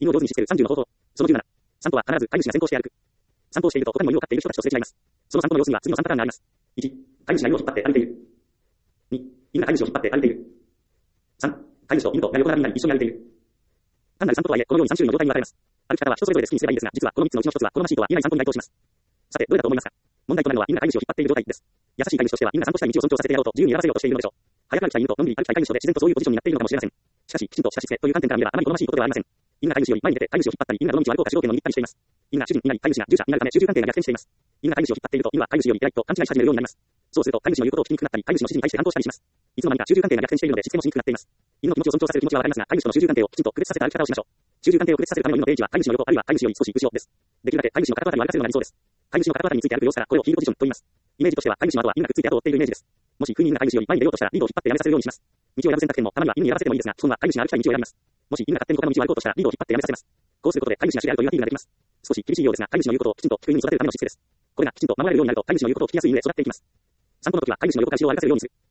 犬を上手にしつける30の方法。その17。散歩は必ず飼い主が先行して歩く。散歩をしていると他にも犬を飼っている人たちとすれ違います。その散歩の様子には次の3パターンがあります。1、飼い主が犬を引っ張って歩いている。2、犬が飼い主を引っ張って歩いている。3、飼い主と犬とが横並びになり一緒に歩いている。単なる散歩とはいえ、このように3種類の状態に分かれます。歩き方は人それぞれで好きにすればいいですが、実はこの3つのうちの1つは好ましいとは言えない散歩に該当します。さて、どれだと思いますか？問題となるのは犬が飼い主を引っ張っている状態です。優しい飼い主としては犬が散歩したい道を尊重させてやろうと自由に選ばせようとしているのでしょう。早く歩きたい犬とのんびり歩きたい飼い主とで自然とそういうポジションになっているのかもしれません。しかし、きちんとしたしつけという観点から見ればあまり好ましいことではありません。犬が飼い主より前に出て飼い主を引っ張ったり、犬がどの道を歩こうか主導権を握ったりしています。犬が主人になり飼い主が従者になるため主従関係が逆転しています。犬が飼い主を引っ張っていると犬は飼い主より偉いと勘違いし始めるようになります。そうすると飼い主の言うことを聞きにくくなったり、飼い主の指示に対して反抗したりします。いつの間にか主従関係が逆転しているのでしつけもしにくくなっています。犬の気持ちを尊重させる気持ちはわかりますが、飼い主との主従関係をきちんと区別させた歩き方をしましょう。主従関係を区別させるための犬の定義は飼い主の横あるいは飼い主より少し後ろです。できるだけ飼い主の肩渡りを歩かせるのが理想です。飼い主の肩渡りについて歩く様子からこれをヒールポジションと言います。イメージとしては飼い主の後は犬がくっついて後を追っているイメージです。もし不意に犬が飼い主より前に出ようとしたらリードを引っ張ってやめさせるようにします。道を選ぶ選択権もたまには犬にやらせてもいいですが、基本は飼い主が歩きたい道を選びます。もし犬が勝手に他の道を歩こうとしたらリードを引っ張ってやめさせます。こうすることで飼い主が主であるというアピールができます。少し厳しいようですが、飼い主の言うことをきちんと聞く犬に育てるためのしつけです。これがきちんと守られるようになると飼い主の言うことを聞きやすい犬へ育っていきます。散歩の時は飼い主の横から後ろを歩かせるようにする。